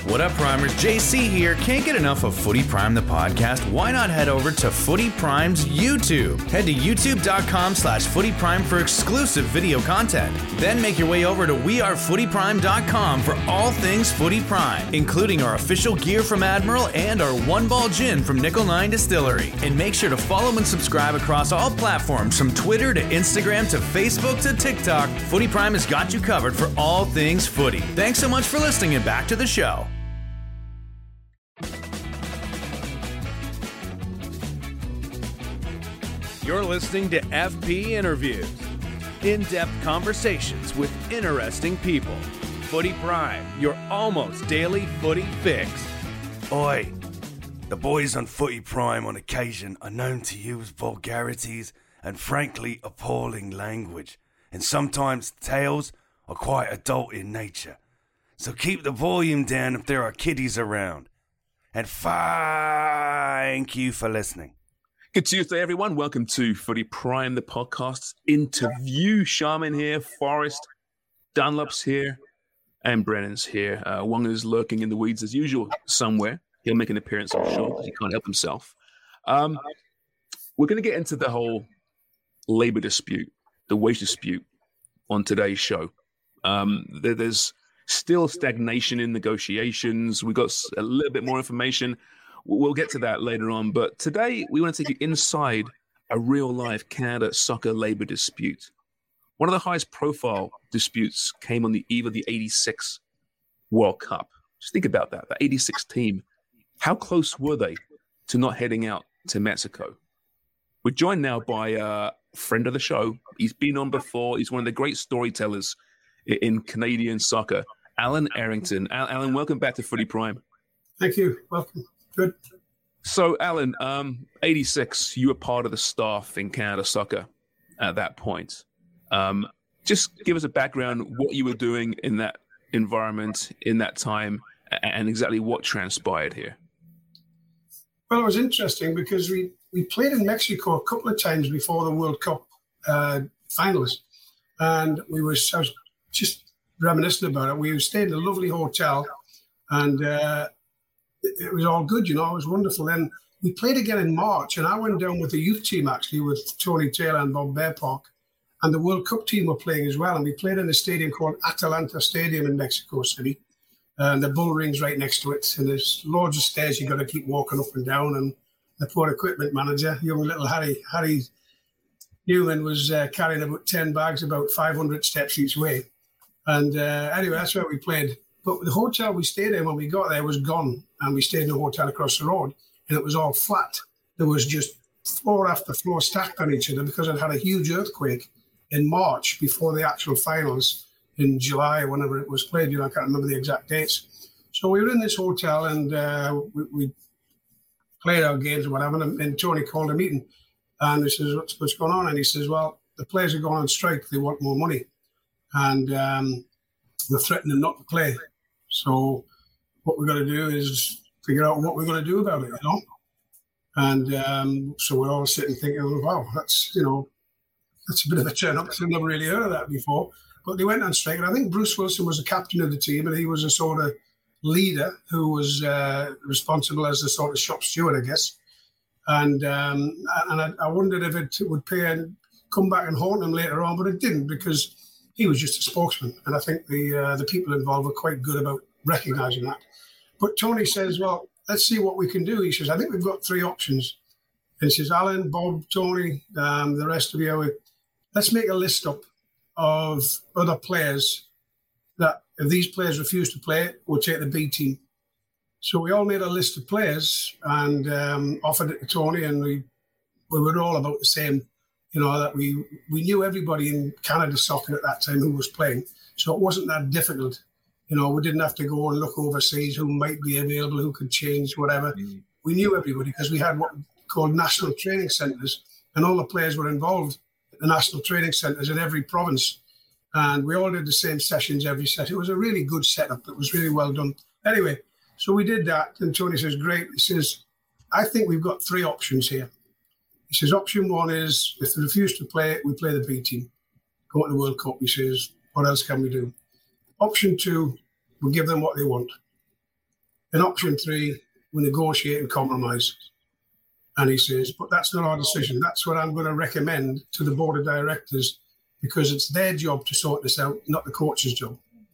What up, Primers? JC here. Can't get enough of Footy Prime, the podcast? Why not head over to Footy Prime's YouTube? Head to youtube.com/footyprime for exclusive video content. Then make your way over to wearefootyprime.com for all things Footy Prime, including our official gear from Admiral and our One Ball Gin from Nickel 9 Distillery. And make sure to follow and subscribe across all platforms from Twitter to Instagram to Facebook to TikTok. Footy Prime has got you covered for all things footy. Thanks so much for listening and back to the show. You're listening to FP Interviews, in-depth conversations with interesting people. Footy Prime, your almost daily footy fix. Oi, the boys on Footy Prime on occasion are known to use vulgarities and frankly appalling language, and sometimes tales are quite adult in nature. So keep the volume down if there are kiddies around. And thank you for listening. Good Tuesday, everyone. Welcome to Footy Prime, the podcast's interview. Shaman here, Forrest, Dunlop's here, and Brennan's here. Wong is lurking in the weeds as usual somewhere. He'll make an appearance, I'm sure, because he can't help himself. We're going to get into the whole labor dispute, the wage dispute on today's show. There's still stagnation in negotiations. We got a little bit more information. We'll get to that later on. But today, we want to take you inside a real-life Canada soccer labor dispute. One of the highest profile disputes came on the eve of the 86 World Cup. Just think about that, the 86 team. How close were they to not heading out to Mexico? We're joined now by a friend of the show. He's been on before. He's one of the great storytellers in Canadian soccer, Alan Errington. Alan, welcome back to Footy Prime. Thank you. Welcome. Good. So, Alan, 86, you were part of the staff in Canada Soccer at that point. Just give us a background, what you were doing in that environment, in that time, and exactly what transpired here. Well, it was interesting because we played in Mexico a couple of times before the World Cup finals. And I was just reminiscing about it. We stayed in a lovely hotel and it was all good, you know, it was wonderful. Then we played again in March, and I went down with the youth team, actually, with Tony Taylor and Bob Bearpark, and the World Cup team were playing as well. And we played in a stadium called Atalanta Stadium in Mexico City. And the bull ring's right next to it, and there's loads of stairs you've got to keep walking up and down. And the poor equipment manager, young little Harry Newman, was carrying about 10 bags, about 500 steps each way. And anyway, that's where we played. But the hotel we stayed in when we got there was gone, and we stayed in a hotel across the road, and it was all flat. There was just floor after floor stacked on each other because it had a huge earthquake in March before the actual finals in July, whenever it was played. You know, I can't remember the exact dates. So we were in this hotel, and we played our games or whatever, and Tony called a meeting, and he says, what's going on? And he says, well, the players are going on strike. They want more money. And we're threatening not to play. So what we're going to do is figure out what we're going to do about it, you know? And so we're all sitting thinking, oh, wow, that's a bit of a turn up. I've never really heard of that before. But they went on strike. And I think Bruce Wilson was the captain of the team, and he was a sort of leader who was responsible as the sort of shop steward, I guess. And I wondered if it would pay and come back and haunt him later on, but it didn't, because he was just a spokesman. And I think the people involved were quite good about recognising that. But Tony says, well, let's see what we can do. He says, I think we've got three options. And he says, Alan, Bob, Tony, the rest of you, let's make a list up of other players that if these players refuse to play, we'll take the B team. So we all made a list of players and offered it to Tony, and we were all about the same. You know, that we knew everybody in Canada soccer at that time who was playing. So it wasn't that difficult. You know, we didn't have to go and look overseas who might be available, who could change, whatever. Mm. We knew everybody because we had what we called national training centres, and all the players were involved at the national training centres in every province. And we all did the same sessions every set. It was a really good setup. It was really well done. Anyway, so we did that. And Tony says, great. He says, I think we've got three options here. He says, option one is if they refuse to play, we play the B team, go to the World Cup. He says, what else can we do? Option two, we'll give them what they want. in option 3, we negotiate and compromise. And he says, but that's not our decision. That's what I'm going to recommend to the board of directors, because it's their job to sort this out, not the coach's job.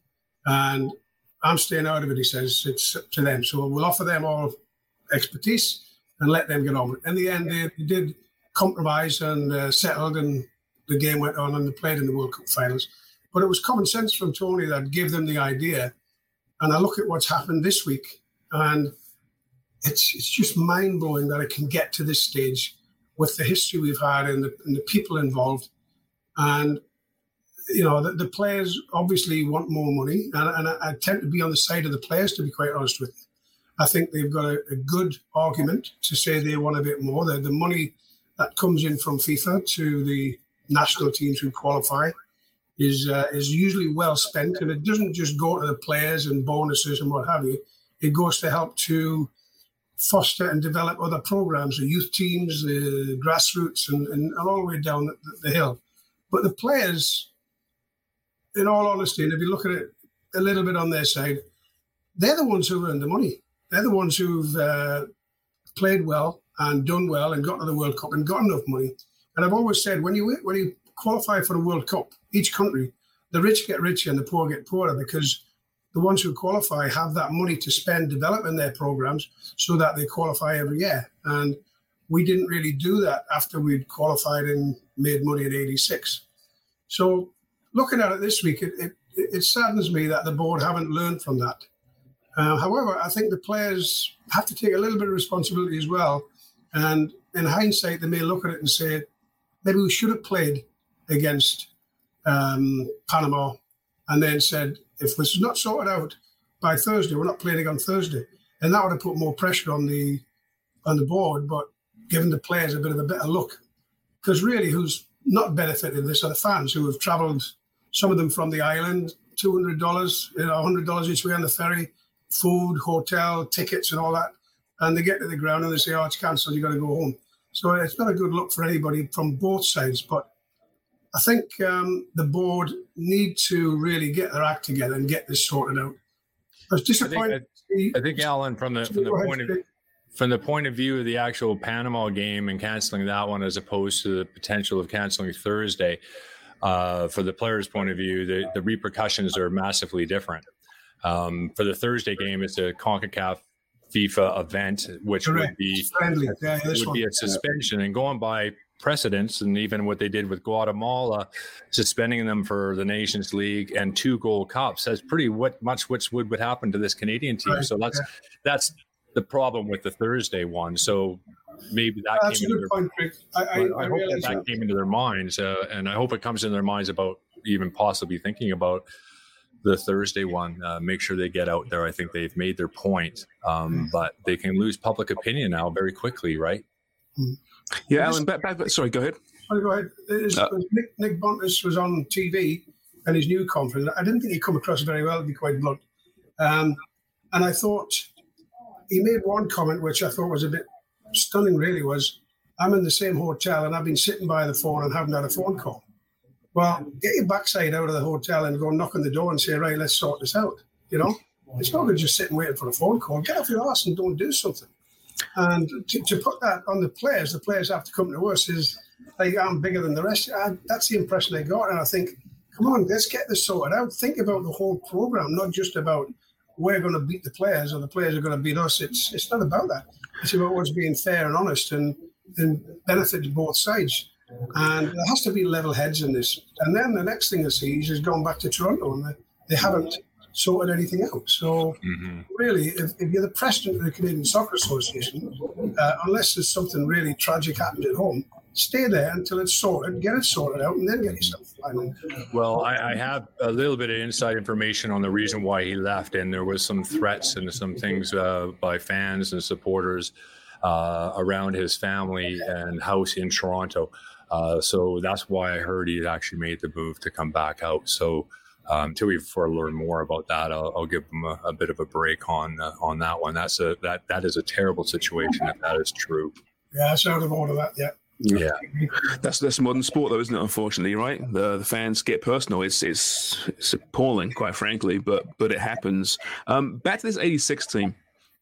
And I'm staying out of it, he says. It's up to them. So we'll offer them all expertise and let them get on with it. In the end, they did compromise and settled, and the game went on and they played in the World Cup finals. But it was common sense from Tony that gave them the idea. And I look at what's happened this week, and it's just mind-blowing that it can get to this stage with the history we've had and the people involved. And, you know, the players obviously want more money. And I tend to be on the side of the players, to be quite honest with you. I think they've got a good argument to say they want a bit more. The money that comes in from FIFA to the national teams who qualify is usually well spent. And it doesn't just go to the players and bonuses and what have you. It goes to help to foster and develop other programs, the youth teams, the grassroots, and all the way down the hill. But the players, in all honesty, and if you look at it a little bit on their side, they're the ones who earn the money. They're the ones who've played well and done well and got to the World Cup and got enough money. And I've always said, when you qualify for the World Cup, each country, the rich get richer and the poor get poorer, because the ones who qualify have that money to spend developing their programs so that they qualify every year. And we didn't really do that after we'd qualified and made money in '86. So looking at it this week, it saddens me that the board haven't learned from that. However, I think the players have to take a little bit of responsibility as well. And in hindsight, they may look at it and say, maybe we should have played against Panama, and then said, if this is not sorted out by Thursday, we're not playing on Thursday. And that would have put more pressure on the board, but given the players a bit of a better look. Because really, who's not benefited this are the fans who have travelled, some of them from the island, $200, $100 each way on the ferry, food, hotel, tickets and all that. And they get to the ground and they say, oh, it's cancelled, you've got to go home. So it's not a good look for anybody from both sides. But I think the board need to really get their act together and get this sorted out. I was disappointed. I think Alan, from the point of view of the actual Panama game and canceling that one, as opposed to the potential of canceling Thursday, for the players' point of view, the repercussions are massively different. For the Thursday game, it's a CONCACAF FIFA event, which would be a suspension, and going by precedents, and even what they did with Guatemala, suspending them for the Nations League and 2 Gold Cups, that's pretty much what would happen to this Canadian team. So that's the problem with the Thursday one. So maybe that came into their minds. I hope that came into their minds, and I hope it comes into their minds about even possibly thinking about the Thursday one. Make sure they get out there. I think they've made their point, but they can lose public opinion now very quickly, right? Yeah, Alan, sorry, go ahead. Go ahead. Nick Bontis was on TV and his new conference. I didn't think he'd come across very well, to be quite blunt. And I thought he made one comment which I thought was a bit stunning, really, was, I'm in the same hotel and I've been sitting by the phone and haven't had a phone call. Well, get your backside out of the hotel and go knock on the door and say, right, let's sort this out. You know, it's not good just sitting waiting for a phone call. Get off your arse and don't do something. And to put that on the players have to come to us is like, I'm bigger than the rest. That's the impression I got. And I think, come on, let's get this sorted out. Think about the whole program, not just about we're going to beat the players or the players are going to beat us. It's not about that. It's about what's being fair and honest and benefits both sides. And there has to be level heads in this. And then the next thing I see is going back to Toronto, and they haven't sorted anything out. So really, if you're the president of the Canadian Soccer Association, unless there's something really tragic happened at home, stay there until it's sorted, get it sorted out, and then get yourself finally. Well, I have a little bit of inside information on the reason why he left, and there was some threats and some things by fans and supporters around his family and house in Toronto. So that's why I heard he had actually made the move to come back out. So until we learn more about that, I'll give him a bit of a break on that one. That is a terrible situation if that is true. Yeah, it's out of order, that. Yeah. That's modern sport, though, isn't it? Unfortunately, right? The fans get personal. It's appalling, quite frankly, but it happens. Back to this '86 team.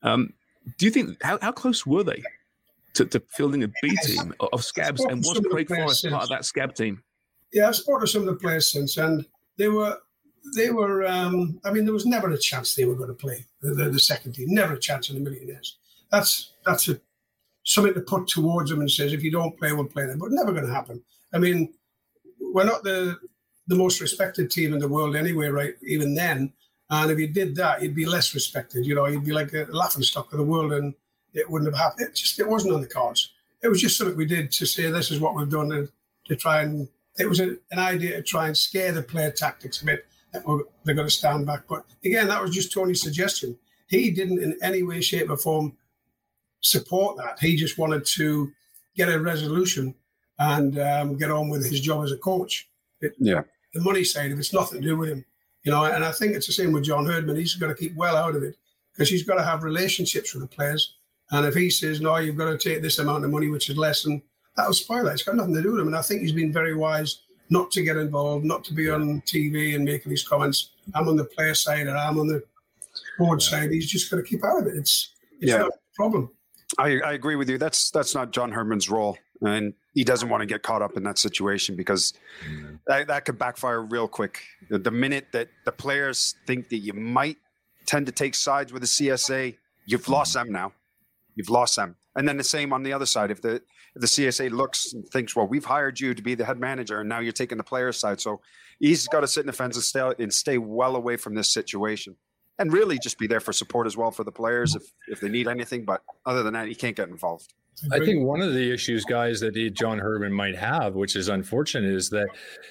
Do you think, how close were they to fielding a B team of Scabs? And was Craig Forrest part of that Scab team? Yeah, I've spoken to some of the players since, and they were. I mean, there was never a chance they were going to play the second team. Never a chance in a million years. That's something to put towards them and says, if you don't play, we'll play them. But never going to happen. I mean, we're not the most respected team in the world anyway, right? Even then. And if you did that, you'd be less respected. You know, you'd be like a laughingstock of the world, and it wouldn't have happened. It wasn't on the cards. It was just something we did to say this is what we've done to try and. It was an idea to try and scare the player tactics a bit. That they're going to stand back. But again, that was just Tony's suggestion. He didn't in any way, shape or form support that. He just wanted to get a resolution and get on with his job as a coach. The money side of it's nothing to do with him. You know, and I think it's the same with John Herdman. He's got to keep well out of it because he's got to have relationships with the players. And if he says, no, you've got to take this amount of money, which is less, and that'll spoil it. It's got nothing to do with him. And I think he's been very wise not to get involved, not to be on TV and making these comments. I'm on the player side or I'm on the board side. He's just got to keep out of it. It's not a problem. I agree with you. That's not John Herdman's role. And he doesn't want to get caught up in that situation because that could backfire real quick. The minute that the players think that you might tend to take sides with the CSA, you've lost them now. You've lost them. And then the same on the other side. If the CSA looks and thinks, well, we've hired you to be the head manager, and now you're taking the player side. So he's got to sit in the fence and stay well away from this situation. And really just be there for support as well for the players if they need anything. But other than that, he can't get involved. I think one of the issues, guys, that John Herdman might have, which is unfortunate, is that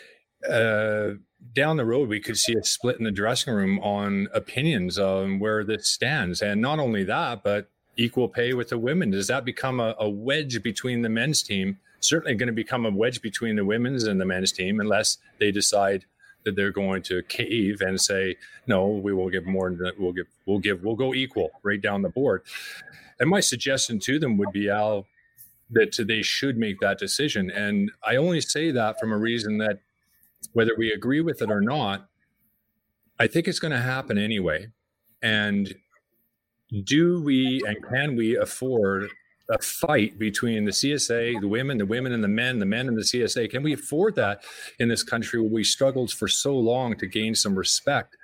down the road we could see a split in the dressing room on opinions on where this stands. And not only that, but equal pay with the women. Does that become a wedge between the men's team? Certainly going to become a wedge between the women's and the men's team unless they decide that they're going to cave and say, no, we will give more. We'll go equal right down the board. And my suggestion to them would be, Al, that they should make that decision. And I only say that from a reason that whether we agree with it or not, I think it's going to happen anyway. And do we and can we afford a fight between the CSA, the women and the men and the CSA? Can we afford that in this country where we struggled for so long to gain some respect?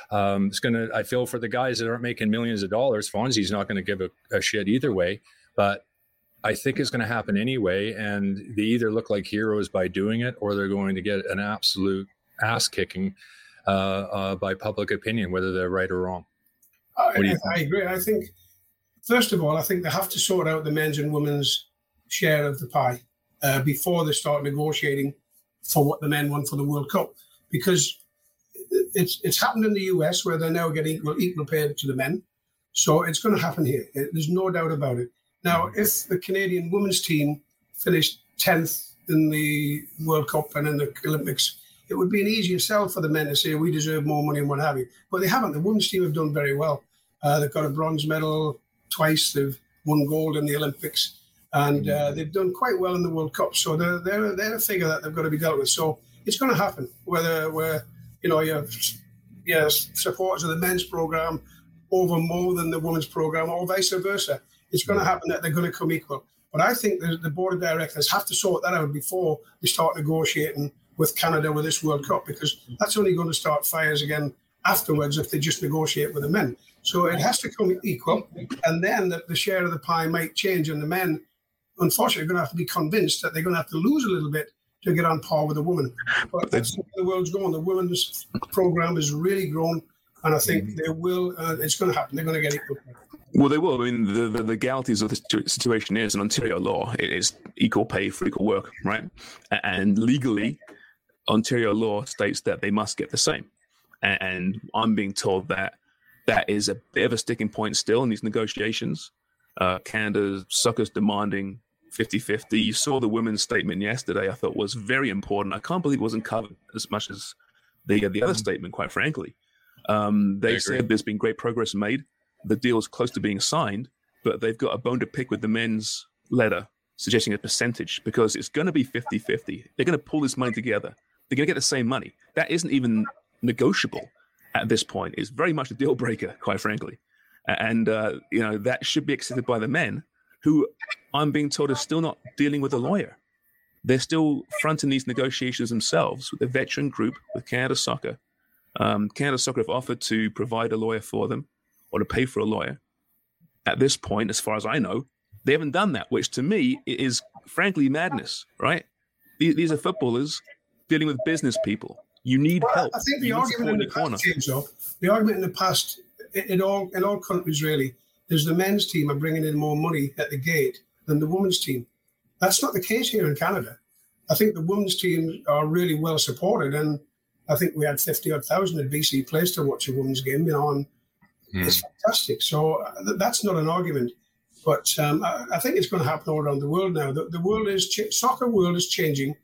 I feel for the guys that aren't making millions of dollars. Fonzie's not going to give a shit either way, but I think it's going to happen anyway. And they either look like heroes by doing it, or they're going to get an absolute ass kicking by public opinion, whether they're right or wrong. I agree. I think, first of all, I think they have to sort out the men's and women's share of the pie before they start negotiating for what the men want for the World Cup. Because it's happened in the US where they're now getting equal pay to the men. So it's going to happen here. There's no doubt about it. Now, if the Canadian women's team finished 10th in the World Cup and in the Olympics, it would be an easier sell for the men to say we deserve more money and what have you. But they haven't. The women's team have done very well. They've got a bronze medal twice. They've won gold in the Olympics. And they've done quite well in the World Cup. So they're a figure that they've got to be dealt with. So it's going to happen, whether you have supporters of the men's program over more than the women's program or vice versa. It's going to happen that they're going to come equal. But I think the board of directors have to sort that out before they start negotiating with Canada with this World Cup, because that's only going to start fires again afterwards if they just negotiate with the men. So it has to come equal, and then the share of the pie might change, and the men, unfortunately, are going to have to be convinced that they're going to have to lose a little bit to get on par with the women. But that's where the world's going. The women's program has really grown, and I think they will. It's going to happen. They're going to get equal. Well, they will. I mean, the legalities of the situation is, in Ontario law, it is equal pay for equal work, right? And legally, Ontario law states that they must get the same. And I'm being told that that is a bit of a sticking point still in these negotiations. Canada's suckers demanding 50-50. You saw the women's statement yesterday, I thought was very important. I can't believe it wasn't covered as much as the other statement, quite frankly. They said there's been great progress made. The deal is close to being signed, but they've got a bone to pick with the men's letter suggesting a percentage, because it's going to be 50-50. They're going to pull this money together. They're going to get the same money. That isn't even negotiable at this point. It's very much a deal breaker, quite frankly. And, that should be accepted by the men, who I'm being told are still not dealing with a lawyer. They're still fronting these negotiations themselves with the veteran group, with Canada Soccer. Canada Soccer have offered to provide a lawyer for them or to pay for a lawyer. At this point, as far as I know, they haven't done that, which to me is frankly madness, right? These are footballers dealing with business people. You need help. I think the argument in the past, James, though, the argument in the past, in all countries really, is the men's team are bringing in more money at the gate than the women's team. That's not the case here in Canada. I think the women's teams are really well supported, and I think we had 50,000 at BC Place to watch a women's game, and it's fantastic. So that's not an argument. But I think it's going to happen all around the world now. The world soccer world is changing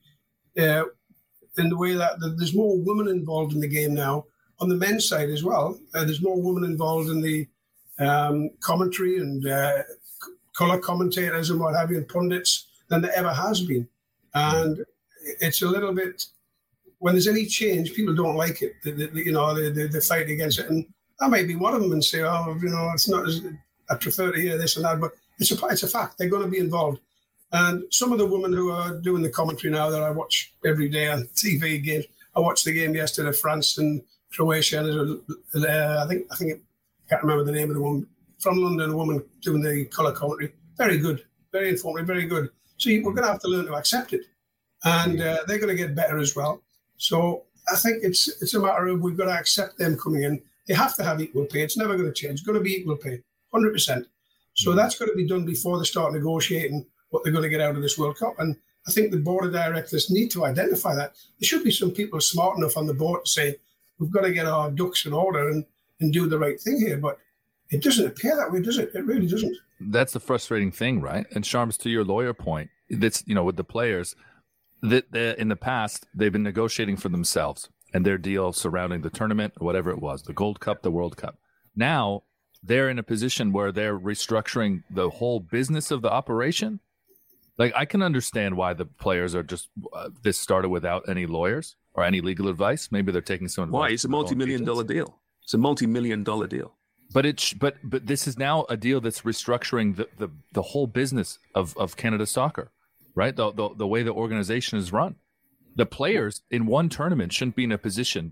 in the way that there's more women involved in the game now. On the men's side as well, there's more women involved in the commentary and colour commentators and what have you, and pundits, than there ever has been. And it's a little bit, when there's any change, people don't like it. They fight against it. And I might be one of them and say, it's not as, I prefer to hear this and that, but it's a fact. They're going to be involved. And some of the women who are doing the commentary now that I watch every day on TV games, I watched the game yesterday, France and Croatia. And I can't remember the name of the woman from London, a woman doing the colour commentary. Very good, very informative, very good. So we're going to have to learn to accept it, and they're going to get better as well. So I think it's a matter of we've got to accept them coming in. They have to have equal pay. It's never going to change. It's going to be equal pay, 100%. So that's got to be done before they start negotiating what they're going to get out of this World Cup. And I think the board of directors need to identify that. There should be some people smart enough on the board to say, we've got to get our ducks in order and do the right thing here. But it doesn't appear that way, does it? It really doesn't. That's the frustrating thing, right? And Sharms, to your lawyer point, that's, with the players, that in the past, they've been negotiating for themselves and their deal surrounding the tournament, or whatever it was, the Gold Cup, the World Cup. Now they're in a position where they're restructuring the whole business of the operation. Like, I can understand why the players are just this started without any lawyers or any legal advice. Maybe they're taking some advice. Why? It's a multi-million-dollar deal. It's a multi-million-dollar deal. But this is now a deal that's restructuring the whole business of Canada Soccer, right? The way the organization is run. The players in one tournament shouldn't be in a position.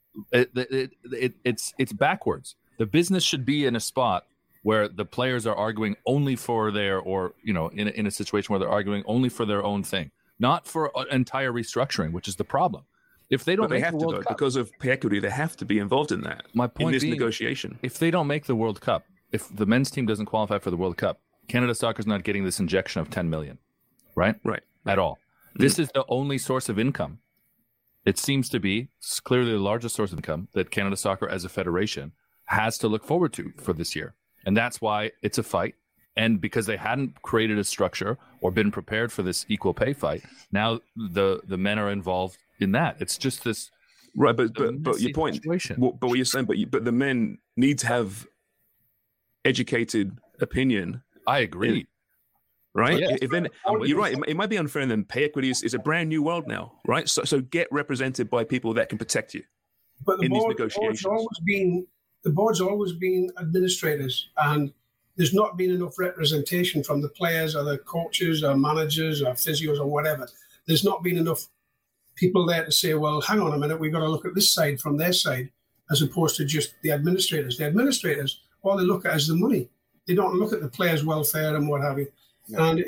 It's backwards. The business should be in a spot where the players are arguing only for in a situation where they're arguing only for their own thing, not for an entire restructuring, which is the problem. If they don't, they have to, because of pay equity, they have to be involved in that. My point in this being, negotiation. If they don't make the World Cup, if the men's team doesn't qualify for the World Cup, Canada Soccer's not getting this injection of 10 million, right? Right. At all. This is the only source of income. It seems to be clearly the largest source of income that Canada Soccer as a federation has to look forward to for this year. And that's why it's a fight. And because they hadn't created a structure or been prepared for this equal pay fight, now the men are involved in that. It's just this, right? But your point, situation. But what you're saying, but the men need to have educated opinion. I agree. Right? Yeah. You're right. It might be unfair, and then pay equity is a brand new world now, right? So get represented by people that can protect you in these negotiations. The board's always been administrators, and there's not been enough representation from the players or the coaches or managers or physios or whatever. There's not been enough people there to say, well, hang on a minute, we've got to look at this side from their side, as opposed to just the administrators. The administrators, all they look at is the money. They don't look at the players' welfare and what have you. Yeah. And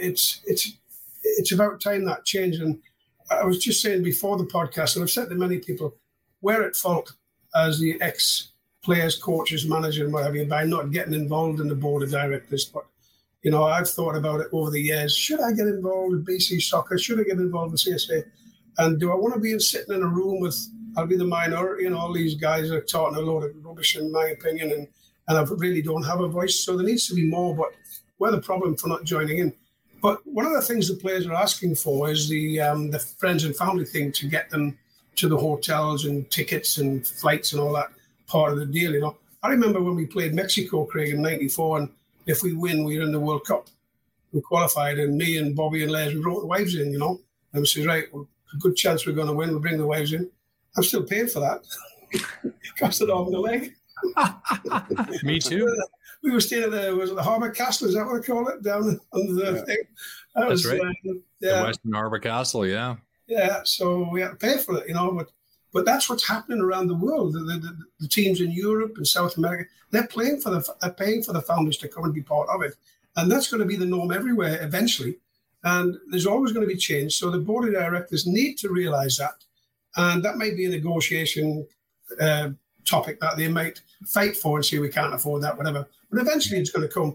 it's about time that changed. And I was just saying before the podcast, and I've said to many people, we're at fault as the ex-players, coaches, manager, and what have you, by not getting involved in the board of directors. But, I've thought about it over the years. Should I get involved in BC Soccer? Should I get involved in CSA? And do I want to be sitting in a room with, I'll be the minority, and all these guys are talking a load of rubbish, in my opinion, and I really don't have a voice. So there needs to be more, but we're the problem for not joining in. But one of the things the players are asking for is the friends and family thing, to get them to the hotels and tickets and flights and all that part of the deal, I remember when we played Mexico, Craig, in 94, and if we win, we're in the World Cup. We qualified, and me and Bobby and Les, we brought the wives in, and we said, right, well, a good chance we're going to win. We'll bring the wives in. I'm still paying for that. Cost an arm and a leg. Me too. we were staying at the Harbour Castle, is that what they call it, down under the thing? That's right. The Western Harbour Castle, yeah. Yeah, so we had to pay for it, but that's what's happening around the world. The teams in Europe and South America, they're paying for the founders to come and be part of it. And that's going to be the norm everywhere eventually. And there's always going to be change. So the board of directors need to realize that. And that may be a negotiation topic that they might fight for and say we can't afford that, whatever. But eventually it's going to come.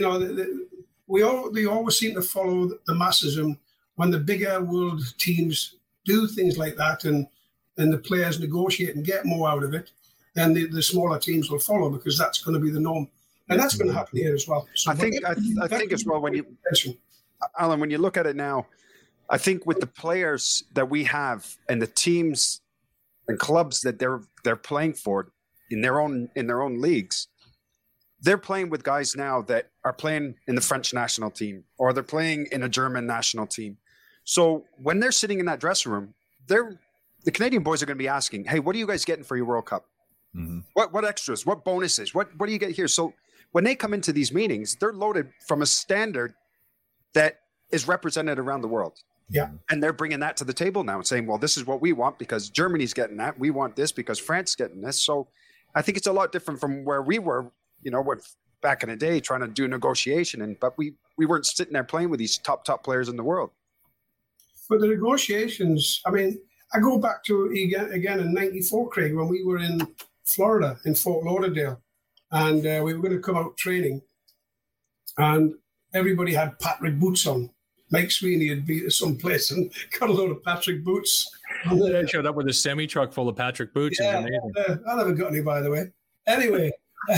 They always seem to follow the masses. And when the bigger world teams do things like that and the players negotiate and get more out of it, then the smaller teams will follow because that's going to be the norm. And that's going to happen here as well. So I think as well, Alan, when you look at it now, I think with the players that we have and the teams and clubs that they're playing for in their own leagues, they're playing with guys now that are playing in the French national team or they're playing in a German national team. So when they're sitting in that dressing room, the Canadian boys are going to be asking, "Hey, what are you guys getting for your World Cup? Mm-hmm. What extras? What bonuses? What do you get here?" So when they come into these meetings, they're loaded from a standard that is represented around the world. Yeah. And they're bringing that to the table now and saying, well, this is what we want because Germany's getting that. We want this because France is getting this. So I think it's a lot different from where we were, back in the day trying to do negotiation. But we weren't sitting there playing with these top players in the world. But the negotiations, I mean, I go back to again in 94, Craig, when we were in Florida, in Fort Lauderdale. And we were going to come out training. And everybody had Patrick boots on. Mike Sweeney had been to some place and got a load of Patrick boots. They showed up with a semi-truck full of Patrick boots. Yeah, I never got any, by the way. Anyway,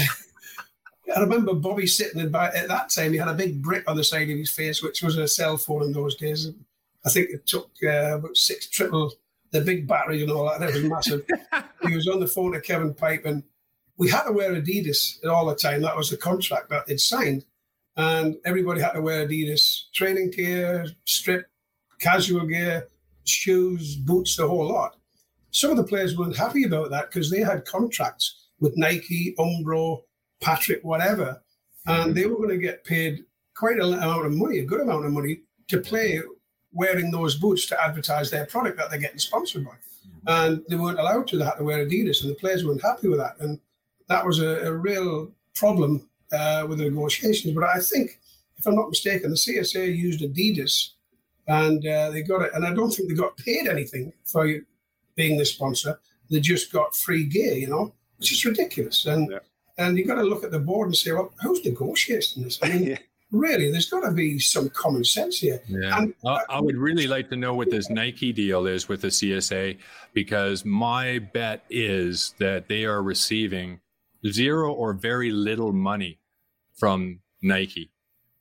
I remember Bobby sitting at that time. He had a big brick on the side of his face, which was a cell phone in those days. I think it took about 6 triple, the big battery and all that. That was massive. He was on the phone to Kevin Pipe, and we had to wear Adidas all the time. That was the contract that they'd signed. And everybody had to wear Adidas training gear, strip, casual gear, shoes, boots, the whole lot. Some of the players weren't happy about that because they had contracts with Nike, Umbro, Patrick, whatever. And they were going to get paid quite a good amount of money to play wearing those boots to advertise their product that they're getting sponsored by. And they weren't allowed to. They had to wear Adidas, and the players weren't happy with that. And that was a real problem with the negotiations. But I think, if I'm not mistaken, the CSA used Adidas and they got it. And I don't think they got paid anything for being the sponsor. They just got free gear, which is ridiculous. And you got to look at the board and say, well, who's negotiating this? I mean, really, there's got to be some common sense here. Yeah. And I would really like to know what this Nike deal is with the CSA, because my bet is that they are receiving zero or very little money from Nike.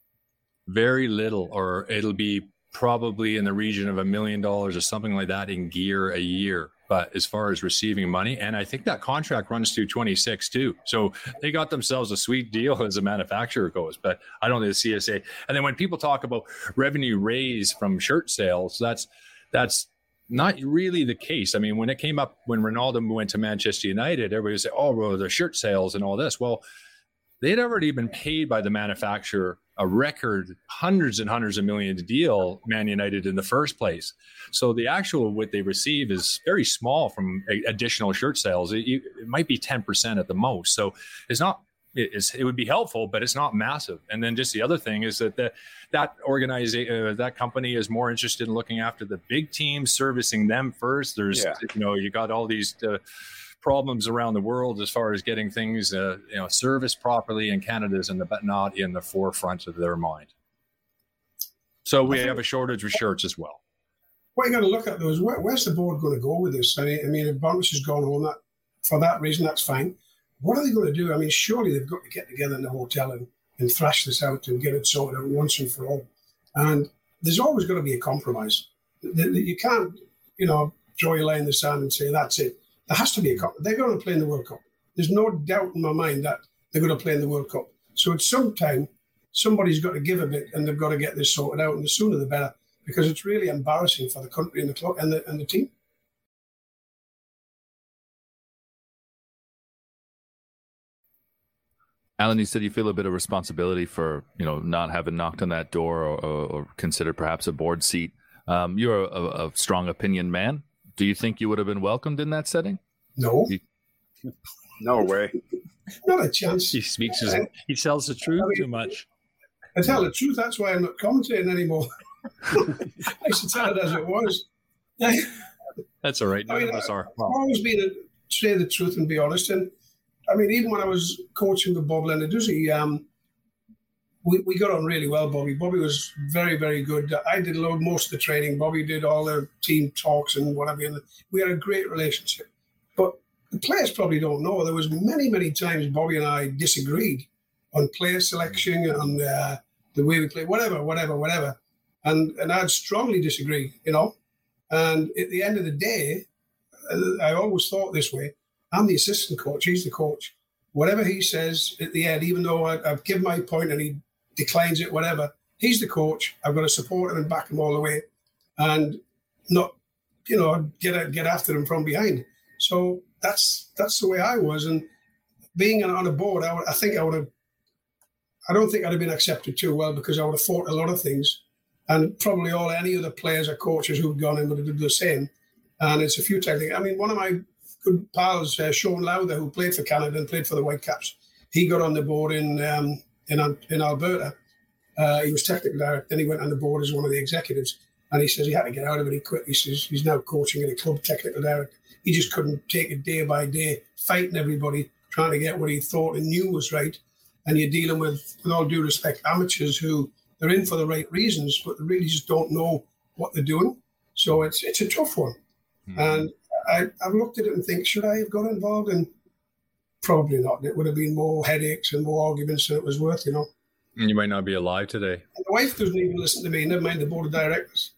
Very little, or it'll be probably in the region of $1 million or something like that in gear a year. But as far as receiving money, and I think that contract runs through 26 too. So they got themselves a sweet deal as a manufacturer goes, but I don't think the CSA. And then when people talk about revenue raised from shirt sales, that's not really the case. I mean, when it came up, when Ronaldo went to Manchester United, everybody would say, oh, well, the shirt sales and all this. Well, they'd already been paid by the manufacturer a record hundreds and hundreds of millions deal, Man United, in the first place. So the actual what they receive is very small from additional shirt sales. It might be 10% at the most. So it's not. It would be helpful, but it's not massive. And then just the other thing is that organization, that company is more interested in looking after the big teams, servicing them first. There's, you got all these problems around the world as far as getting things, serviced properly, and Canada's not in the forefront of their mind. So we have a shortage of shirts as well. What you got to look at though is where's the board going to go with this? I mean, if Barnes has gone home, for that reason, that's fine. What are they going to do? I mean, surely they've got to get together in the hotel and thrash this out and get it sorted out once and for all. And there's always going to be a compromise. You can't, draw your line in the sand and say, that's it. There has to be a compromise. They're going to play in the World Cup. There's no doubt in my mind that they're going to play in the World Cup. So at some time, somebody's got to give a bit and they've got to get this sorted out, and the sooner the better, because it's really embarrassing for the country and the club and the team. Alan, you said you feel a bit of responsibility for, not having knocked on that door or considered perhaps a board seat. You're a strong opinion man. Do you think you would have been welcomed in that setting? No. No way. Not a chance. He sells the truth too much. I tell the truth, that's why I'm not commentating anymore. I used to tell it as it was. That's all right. None of us are. I've always been to say the truth and be honest. And I mean, even when I was coaching with Bob Lenarduzzi, we got on really well, Bobby. Bobby was very, very good. I did most of the training. Bobby did all the team talks and whatever. And we had a great relationship. But the players probably don't know. There was many, many times Bobby and I disagreed on player selection, on the way we play, whatever. And I'd strongly disagree, And at the end of the day, I always thought this way. I'm the assistant coach. He's the coach. Whatever he says at the end, even though I've given my point and he declines it, whatever, he's the coach. I've got to support him and back him all the way and not, get after him from behind. So that's the way I was. And being on a board, I don't think I'd have been accepted too well because I would have fought a lot of things. And probably any other players or coaches who've gone in would have done the same. And it's a futile thing. I mean, one of my good pals, Sean Lowther, who played for Canada and played for the Whitecaps, he got on the board in Alberta. He was technical director. Then he went on the board as one of the executives. And he says he had to get out of it. He quit. He says he's now coaching at a club, technical director. He just couldn't take it day by day, fighting everybody, trying to get what he thought and knew was right. And you're dealing with all due respect, amateurs who they're in for the right reasons, but they really just don't know what they're doing. So it's a tough one. Mm-hmm. And I've looked at it and think, should I have got involved? And probably not. It would have been more headaches and more arguments than it was worth, And you might not be alive today. And the wife doesn't even listen to me, never mind the board of directors.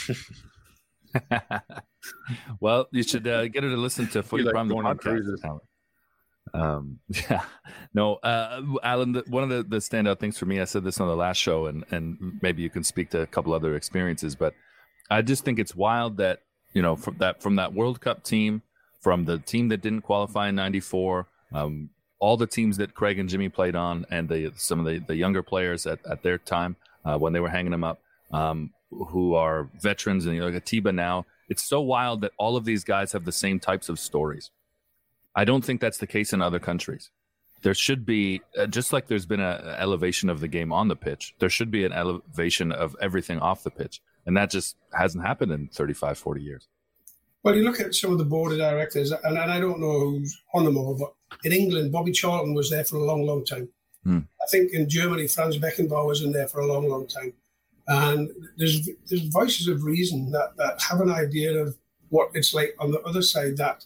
Well, you should get her to listen to Footy Prime, the podcast. Alan, one of the standout things for me, I said this on the last show, and maybe you can speak to a couple other experiences, but I just think it's wild that, from that World Cup team, from the team that didn't qualify in '94, all the teams that Craig and Jimmy played on, and some of the younger players at their time when they were hanging them up, who are veterans, and Atiba now. It's so wild that all of these guys have the same types of stories. I don't think that's the case in other countries. There should be, just like there's been an elevation of the game on the pitch, there should be an elevation of everything off the pitch. And that just hasn't happened in 35, 40 years. Well, you look at some of the board of directors, and I don't know who's on them all, but in England, Bobby Charlton was there for a long, long time. I think in Germany, Franz Beckenbauer was in there for a long, long time. And there's voices of reason that have an idea of what it's like on the other side that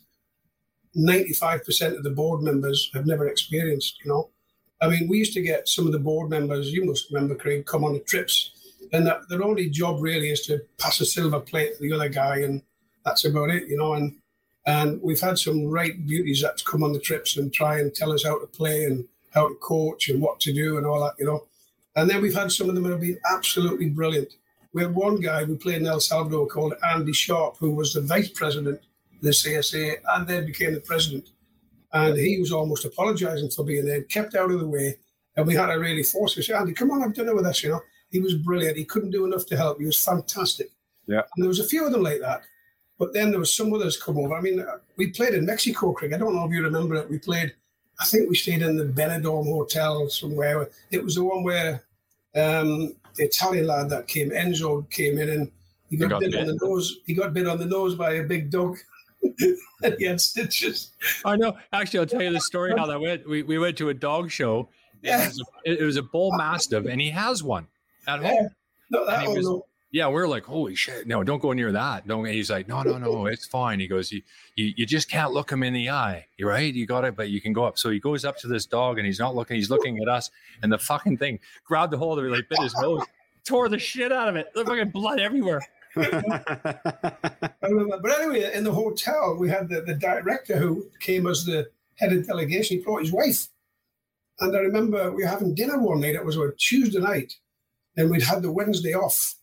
95% of the board members have never experienced, I mean, we used to get some of the board members, you must remember, Craig, come on the trips, and that their only job really is to pass a silver plate to the other guy, and that's about it, and we've had some right beauties that come on the trips and try and tell us how to play and how to coach and what to do and all that, And then we've had some of them that have been absolutely brilliant. We had one guy who played in El Salvador called Andy Sharp, who was the vice president of the CSA and then became the president. And he was almost apologising for being there, kept out of the way. And we had to really force him. Say, Andy, come on, have dinner with us, He was brilliant. He couldn't do enough to help. He was fantastic. Yeah. And there was a few of them like that. But then there was some others come over. I mean, we played in Mexico, Craig. I don't know if you remember it. I think we stayed in the Benidorm Hotel somewhere. It was the one where the Italian lad that came, Enzo, came in and he got bit on the nose. He got bit on the nose by a big dog. And he had stitches. I know. Actually, I'll tell you the story how that went. We went to a dog show. Yeah. It was a bull mastiff, and he has one at home. No, that one, no. Yeah, we're like, holy shit, no, don't go near that. Don't. He's like, no, it's fine. He goes, you just can't look him in the eye, right? You got it, but you can go up. So he goes up to this dog, and he's not looking. He's looking at us, and the fucking thing grabbed the hold of it, like bit his nose, tore the shit out of it. There's fucking blood everywhere. But anyway, in the hotel, we had the director who came as the head of delegation. He brought his wife, and I remember we were having dinner one night. It was a Tuesday night, and we'd had the Wednesday off.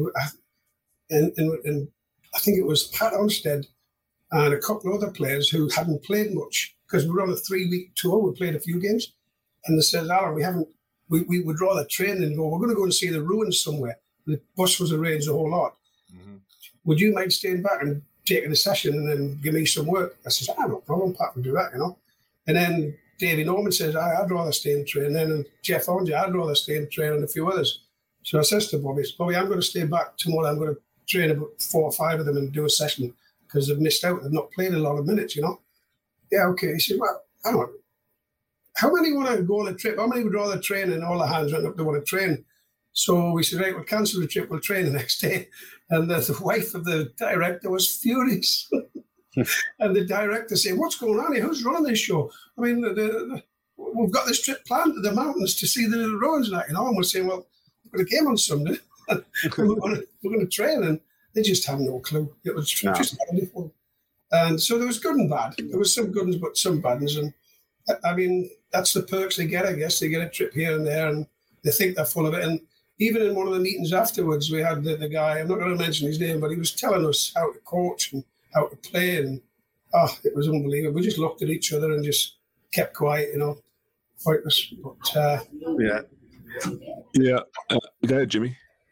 And I think it was Pat Onstead and a couple of other players who hadn't played much because we were on a 3-week tour. We played a few games. And they says, Alan, we would rather train and go, we're going to go and see the ruins somewhere. The bus was arranged a whole lot. Mm-hmm. Would you mind staying back and taking a session and then give me some work? I says, no problem, Pat, can do that, And then Davey Norman says, I'd rather stay and train. And then Jeff Orange, I'd rather stay and train, and a few others. So I says to Bobby, I'm going to stay back tomorrow. I'm going to train about 4 or 5 of them and do a session because they've missed out. They've not played a lot of minutes, Yeah, okay. He said, well, I don't know. How many want to go on a trip? How many would rather train? And all the hands went up, they want to train. So we said, right, we'll cancel the trip. We'll train the next day. And the wife of the director was furious. And the director said, what's going on here? Who's running this show? I mean, we've got this trip planned to the mountains to see the ruins. And we're saying, well, we've got a game on Sunday. we're going to train. And they just have no clue. It was just wonderful. And so there was good and bad. There was some good ones, but some bad ones. And I mean, that's the perks they get, I guess. They get a trip here and there, and they think they're full of it. And even in one of the meetings afterwards, we had the guy, I'm not going to mention his name, but he was telling us how to coach and how to play. And, it was unbelievable. We just looked at each other and just kept quiet, pointless. But, yeah. Yeah. Go ahead, Jimmy.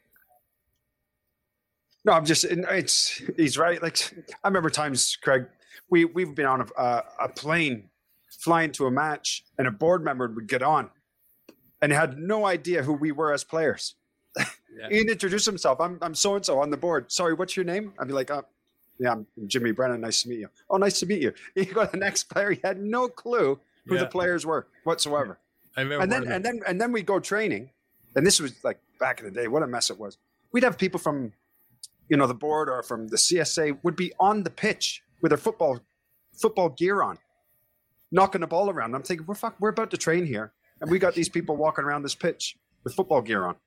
No, he's right. Like, I remember times, Craig, we've been on a plane flying to a match, and a board member would get on and had no idea who we were as players. Yeah. He'd introduce himself. I'm so-and-so on the board. Sorry, what's your name? I'd be like, yeah, I'm Jimmy Brennan. Nice to meet you. Oh, nice to meet you. You go to the next player. He had no clue who the players were whatsoever. I remember and then we go training, and this was like back in the day. What a mess it was. We'd have people from, the board or from the CSA would be on the pitch with their football gear on, knocking the ball around. I'm thinking, we're about to train here, and we got these people walking around this pitch with football gear on.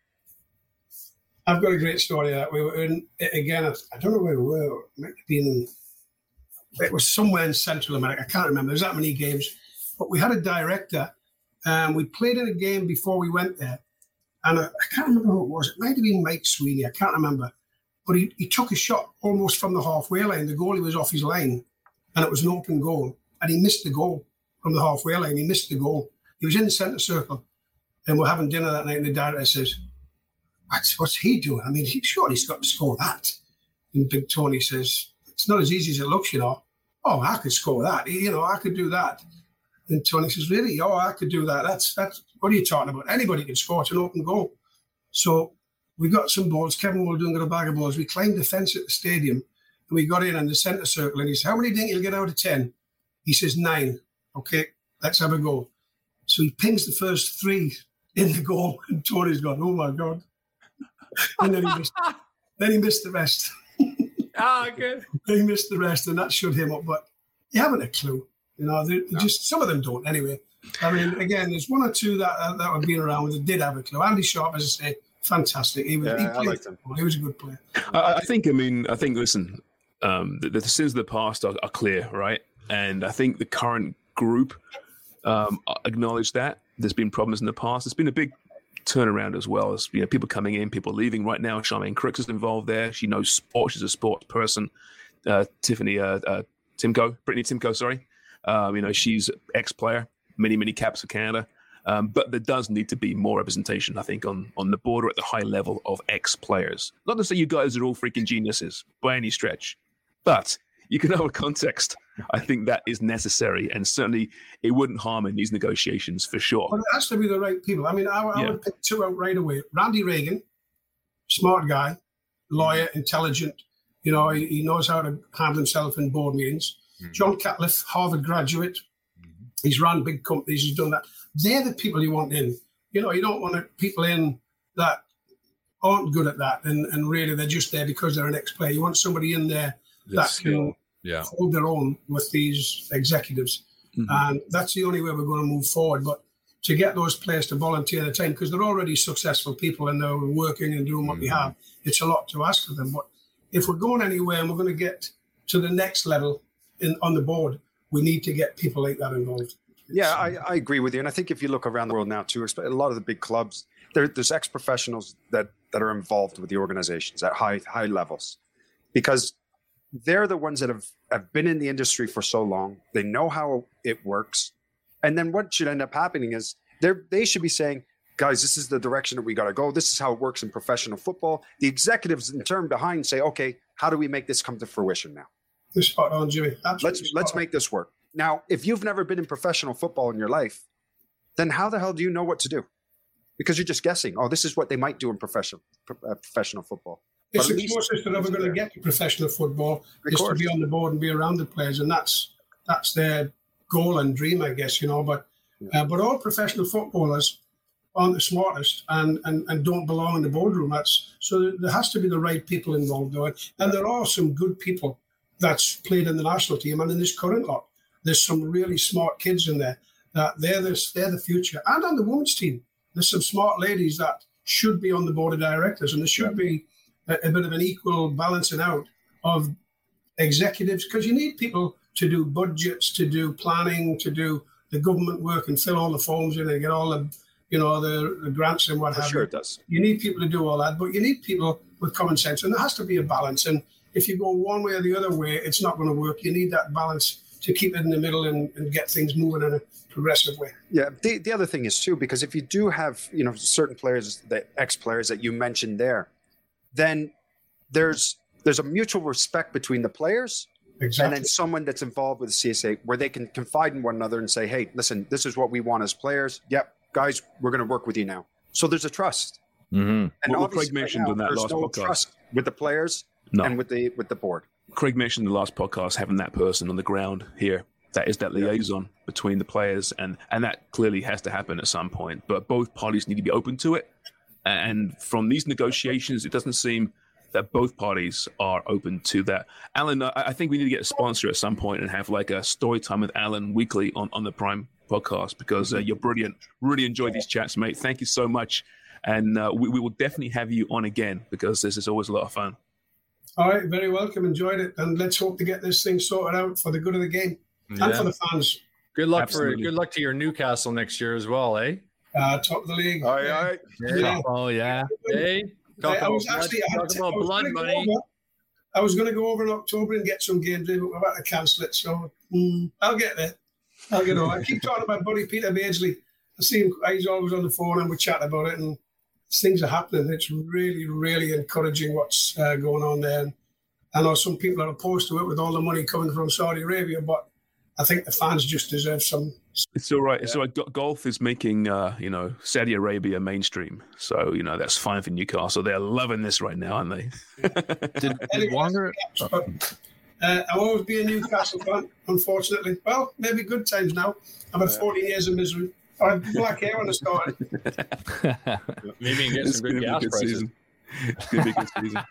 I've got a great story of that. We were in, again, I don't know where we were. It might have been, it was somewhere in Central America. I can't remember. There's that many games. But we had a director, and we played in a game before we went there. And I can't remember who it was. It might have been Mike Sweeney. I can't remember. But he took a shot almost from the halfway line. The goalie was off his line, and it was an open goal. And he missed the goal from the halfway line. He missed the goal. He was in the centre circle. And we're having dinner that night, and the director says, what's he doing? I mean, he's got to score that. And Big Tony says, it's not as easy as it looks, Oh, I could score that. I could do that. And Tony says, really? Oh, I could do that. That's what are you talking about? Anybody can score. It's an open goal. So we got some balls. Kevin Muldoon got a bag of balls. We climbed the fence at the stadium, and we got in the centre circle. And he said, how many do you think you'll get out of 10? He says, 9. Okay, let's have a go. So he pings the first 3 in the goal, and Tony's gone, oh, my God. And then he missed the rest. Good. He missed the rest, and that shut him up. But you haven't a clue. Just some of them don't anyway. I mean, again, there's 1 or 2 that have been around that did have a clue. Andy Sharp, as I say, fantastic. He liked him. He was a good player. I think, listen, the sins of the past are clear, right? And I think the current group acknowledge that. There's been problems in the past. There's been a big turnaround as well as people coming in, people leaving. Right now, Charmaine Crooks is involved there. She knows sport. She's a sports person. Brittany Timko, sorry. She's ex-player, many caps for Canada. But there does need to be more representation, I think, on the board or at the high level of ex-players. Not to say you guys are all freaking geniuses by any stretch, but you can have a context. I think that is necessary, and certainly it wouldn't harm in these negotiations for sure. But it has to be the right people. I mean, I would pick 2 out right away. Randy Reagan, smart guy, lawyer, intelligent. He knows how to handle himself in board meetings. Mm-hmm. John Catliff, Harvard graduate. Mm-hmm. He's run big companies. He's done that. They're the people you want in. You don't want people in that aren't good at that, and really they're just there because they're an ex-player. You want somebody in there that can hold their own with these executives. Mm-hmm. And that's the only way we're going to move forward. But to get those players to volunteer their time, because they're already successful people and they're working and doing what we have, it's a lot to ask of them. But if we're going anywhere and we're going to get to the next level on the board, we need to get people like that involved. Yeah, I agree with you. And I think if you look around the world now too, a lot of the big clubs, there's ex-professionals that are involved with the organizations at high levels, because they're the ones that have been in the industry for so long. They know how it works. And then what should end up happening is They should be saying, guys, this is the direction that we got to go. This is how it works in professional football. The executives in turn behind say, okay, how do we make this come to fruition now? You're spot on, Jimmy. Let's make this work. Now, if you've never been in professional football in your life, then how the hell do you know what to do? Because you're just guessing. Oh, this is what they might do in professional football. It's the closest they're ever going to get to professional football is to be on the board and be around the players, and that's their goal and dream, I guess, But all professional footballers aren't the smartest and don't belong in the boardroom. So there has to be the right people involved, though, and there are some good people that's played in the national team and in this current lot. There's some really smart kids in there that they're the future, and on the women's team, there's some smart ladies that should be on the board of directors, and there should be a bit of an equal balancing out of executives, because you need people to do budgets, to do planning, to do the government work and fill all the forms in and get all the, the grants and what have you. Sure, it does. You need people to do all that, but you need people with common sense, and there has to be a balance. And if you go one way or the other way, it's not going to work. You need that balance to keep it in the middle and get things moving in a progressive way. Yeah, the other thing is too, because if you do have, certain players, the ex-players that you mentioned there, then there's a mutual respect between the players and then someone that's involved with the CSA where they can confide in one another and say, hey, listen, this is what we want as players. Yep, guys, we're going to work with you now. So there's a trust. Mm-hmm. And what Craig mentioned on that last podcast. Trust with the players and with the board. Craig mentioned in the last podcast having that person on the ground here. That is that liaison between the players, and that clearly has to happen at some point. But both parties need to be open to it. And from these negotiations, it doesn't seem that both parties are open to that. Alan, I think we need to get a sponsor at some point and have like a story time with Alan weekly on the Prime podcast, because you're brilliant. Really enjoyed these chats, mate. Thank you so much. And we will definitely have you on again, because this is always a lot of fun. All right, very welcome. Enjoyed it. And let's hope to get this thing sorted out for the good of the game and for the fans. Good luck to your Newcastle next year as well, eh? Top of the league. All right. Yeah. Oh, yeah. Hey, I was going to go over in October and get some games in, but we're about to cancel it. So I'll get there. I'll get on. I keep talking about buddy Peter Beardsley. I see him. He's always on the phone and we chat about it, and things are happening. It's really, really encouraging what's going on there. And I know some people are opposed to it with all the money coming from Saudi Arabia, but I think the fans just deserve some. It's all right. It's all right. Golf is making, Saudi Arabia mainstream. So, that's fine for Newcastle. They're loving this right now, aren't they? Did Wander? I'll always be a Newcastle fan, unfortunately. Well, maybe good times now. I've had 40 years of misery. I had black hair when I started. Maybe you can get some good gas prices. It's going to be a good season.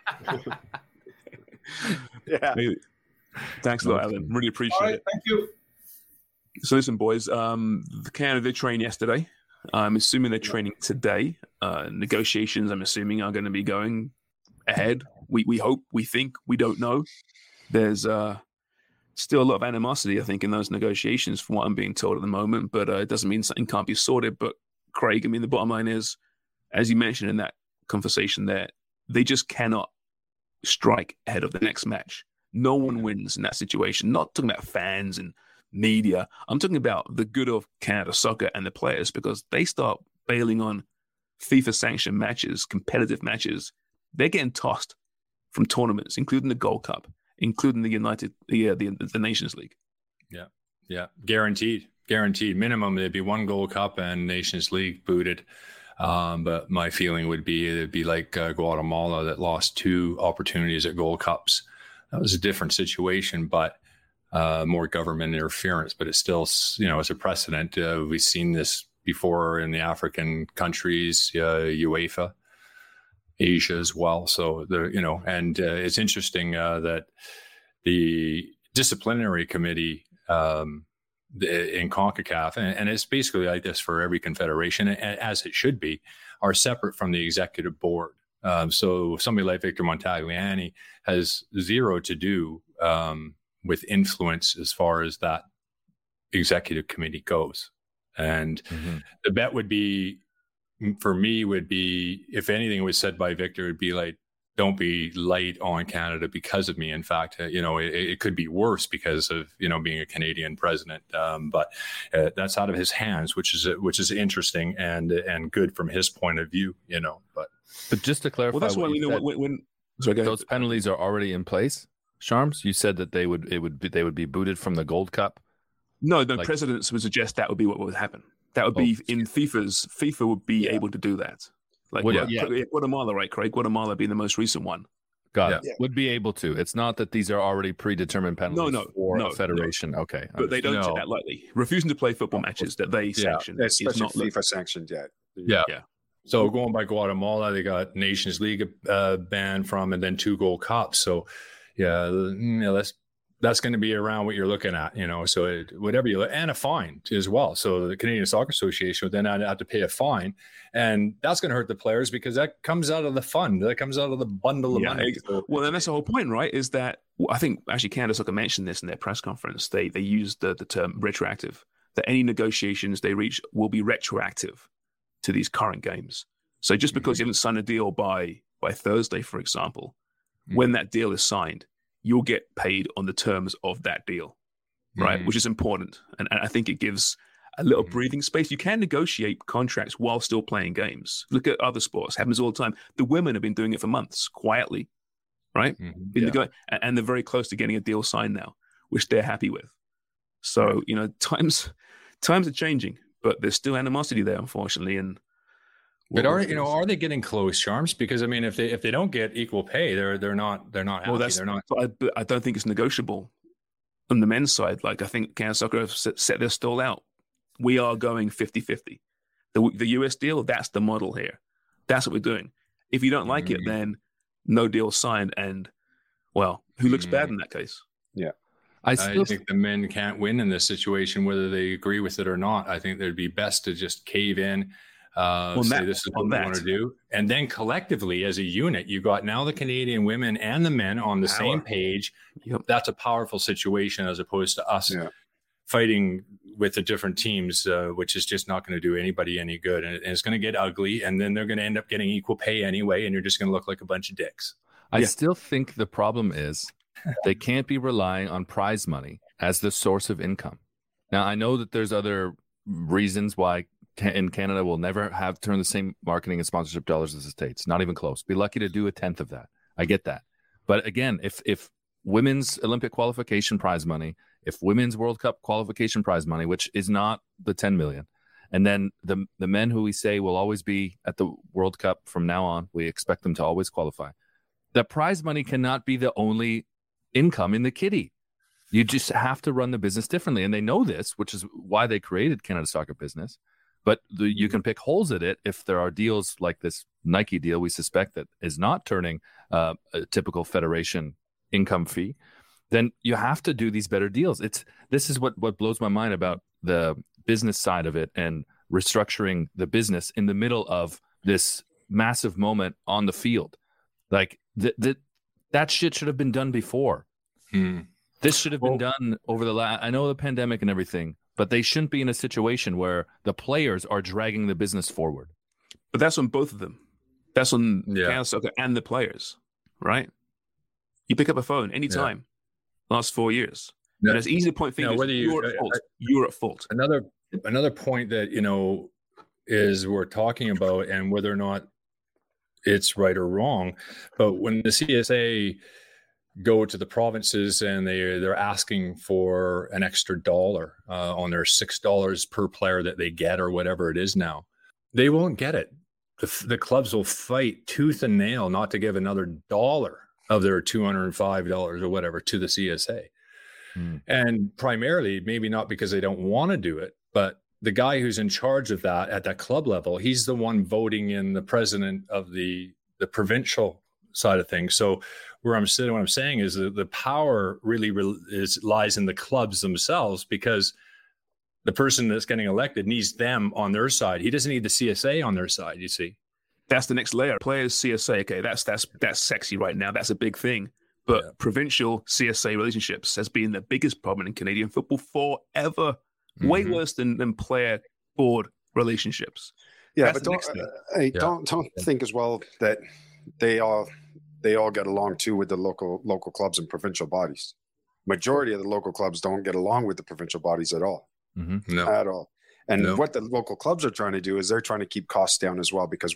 Yeah. Maybe. Thanks a lot, Alan. Really appreciate it. Thank you. So listen, boys, the Canada did train yesterday. I'm assuming they're training today. Negotiations, I'm assuming, are going to be going ahead. We hope, we think, we don't know. There's still a lot of animosity, I think, in those negotiations from what I'm being told at the moment, but it doesn't mean something can't be sorted. But Craig, the bottom line is, as you mentioned in that conversation there, they just cannot strike ahead of the next match. No one wins in that situation. Not talking about fans and media. I'm talking about the good of Canada soccer and the players, because they start bailing on FIFA-sanctioned matches, competitive matches. They're getting tossed from tournaments, including the Gold Cup, including the Nations League. Yeah. Guaranteed. Minimum, there'd be one Gold Cup and Nations League booted. But my feeling would be it'd be like Guatemala that lost 2 opportunities at Gold Cups. That was a different situation, but more government interference. But it's still, it's a precedent. We've seen this before in the African countries, UEFA, Asia as well. So and it's interesting that the disciplinary committee in CONCACAF, and it's basically like this for every confederation, as it should be, are separate from the executive board. So somebody like Victor Montagliani has zero to do with influence as far as that executive committee goes. And the bet would be, for me, if anything was said by Victor, it would be like, don't be light on Canada because of me. In fact, it could be worse because of being a Canadian president. But that's out of his hands, which is interesting and good from his point of view. But just to clarify, that's why we know when those penalties are already in place. Charms, you said that they would be booted from the Gold Cup. No, the presidents would suggest that would be what would happen. That would be in FIFA would be able to do that. Guatemala, right, Craig? Guatemala being the most recent one. Got it. Yeah. Would be able to. It's not that these are already predetermined penalties for a federation. No. Okay. But they don't take that lightly. Refusing to play football matches that they sanction is not FIFA sanctioned yet. Yeah. So going by Guatemala, they got Nations League ban from, and then 2 Gold Cups. So that's going to be around what you're looking at, so whatever you and a fine as well. So the Canadian Soccer Association would then have to pay a fine, and that's going to hurt the players because that comes out of the fund. That comes out of the bundle of money. Well, then that's the whole point, right? Is that I think actually Canada Soccer mentioned this in their press conference. They used the term retroactive, that any negotiations they reach will be retroactive to these current games. So just because you haven't signed a deal by Thursday, for example, when that deal is signed, you'll get paid on the terms of that deal, right? Which is important. And I think it gives a little breathing space. You can negotiate contracts while still playing games. Look at other sports. Happens all the time. The women have been doing it for months, quietly, right? And they're very close to getting a deal signed now, which they're happy with. So, times are changing, but there's still animosity there, unfortunately. And but are they getting close, Charms? Because if they don't get equal pay, they're not happy. Well, they're not. I don't think it's negotiable on the men's side. Like I think Canada Soccer have set their stall out. We are going 50-50. The US deal, that's the model here. That's what we're doing. If you don't like it, then no deal signed. And well, who looks bad in that case? Yeah. I think the men can't win in this situation, whether they agree with it or not. I think it'd be best to just cave in. Say this is what we want to do, and then collectively as a unit, you got now the Canadian women and the men on the same page. That's a powerful situation as opposed to us fighting with the different teams, which is just not going to do anybody any good, and it's going to get ugly. And then they're going to end up getting equal pay anyway, and you're just going to look like a bunch of dicks. I still think the problem is they can't be relying on prize money as the source of income. Now I know that there's other reasons why. In Canada, we'll never have to earn the same marketing and sponsorship dollars as the States. Not even close. Be lucky to do 1/10 of that. I get that. But again, if women's Olympic qualification prize money, if women's World Cup qualification prize money, which is not the 10 million, and then the men who we say will always be at the World Cup from now on, we expect them to always qualify. The prize money cannot be the only income in the kitty. You just have to run the business differently. And they know this, which is why they created Canada Soccer Business. But you can pick holes at it if there are deals like this Nike deal we suspect that is not turning a typical federation income fee. Then you have to do these better deals. This is what blows my mind about the business side of it and restructuring the business in the middle of this massive moment on the field. Like that shit should have been done before. This should have been done over the last. I know the pandemic and everything. But they shouldn't be in a situation where the players are dragging the business forward. But that's on both of them. That's on Canada Soccer and the players, right? You pick up a phone anytime. Last 4 years. And it's easy to point fingers. You're at fault. Another point that is we're talking about, and whether or not it's right or wrong. But when the CSA go to the provinces and they're asking for an extra $1 on their $6 per player that they get or whatever it is now, they won't get it. The clubs will fight tooth and nail not to give another $1 of their $205 or whatever to the CSA. And primarily, maybe not because they don't want to do it, but the guy who's in charge of that at that club level, he's the one voting in the president of the provincial side of things. So what I'm saying is the power really lies in the clubs themselves, because the person that's getting elected needs them on their side. He doesn't need the CSA on their side, you see. That's the next layer. Players, CSA, okay, that's sexy right now. That's a big thing. But provincial CSA relationships has been the biggest problem in Canadian football forever. Way worse than player board relationships. Yeah, that's but don't think as well that they they all get along too with the local clubs and provincial bodies. Majority of the local clubs don't get along with the provincial bodies at all. Mm-hmm. No. At all. And what the local clubs are trying to do is they're trying to keep costs down as well, because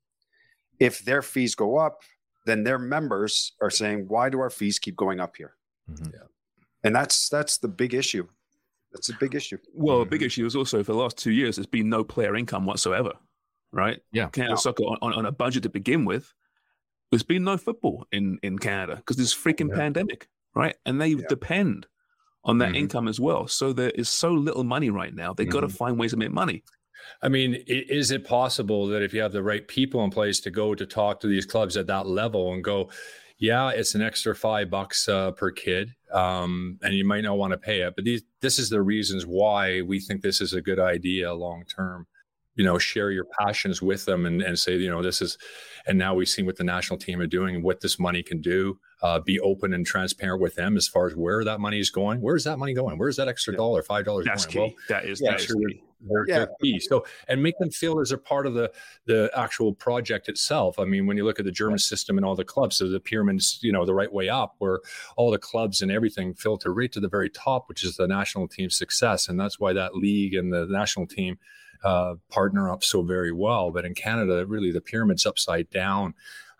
if their fees go up, then their members are saying, why do our fees keep going up here? Mm-hmm. Yeah. And that's the big issue. That's a big issue. Well, a big issue is also for the last 2 years, there's been no player income whatsoever, right? Yeah. Canada Soccer on a budget to begin with, there's been no football in Canada because there's freaking pandemic, right? And they depend on that income as well. So there is so little money right now. They got to find ways to make money. I mean, is it possible that if you have the right people in place to go to talk to these clubs at that level and go, yeah, it's an extra $5 per kid, and you might not want to pay it, but this is the reasons why we think this is a good idea long term. You know, share your passions with them and say, you know, this is, and now we've seen what the national team are doing and what this money can do. Be open and transparent with them as far as where that money is going. Where's that money going? Where's that extra $5 That's going? key. That is key. They're key. So, and make them feel as a part of the actual project itself. I mean, when you look at the German system and all the clubs, so the pyramid's, you know, the right way up, where all the clubs and everything filter right to the very top, which is the national team's success. And that's why that league and the national team partner up so very well. But in Canada, really the pyramid's upside down.